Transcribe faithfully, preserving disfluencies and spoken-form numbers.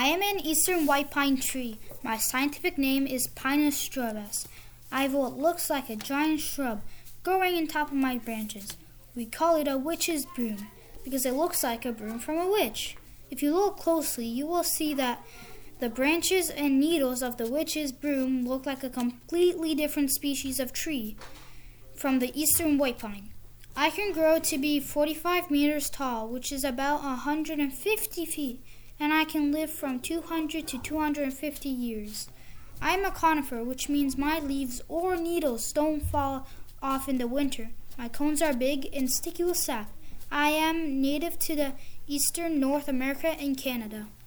I am an eastern white pine tree. My scientific name is Pinus strobus. I have what looks like a giant shrub growing on top of my branches. We call it a witch's broom because it looks like a broom from a witch. If you look closely, you will see that the branches and needles of the witch's broom look like a completely different species of tree from the eastern white pine. I can grow to be forty-five meters tall, which is about one hundred fifty feet, and I can live from two hundred to two hundred fifty years. I am a conifer, which means my leaves or needles don't fall off in the winter. My cones are big and sticky with sap. I am native to the eastern North America and Canada.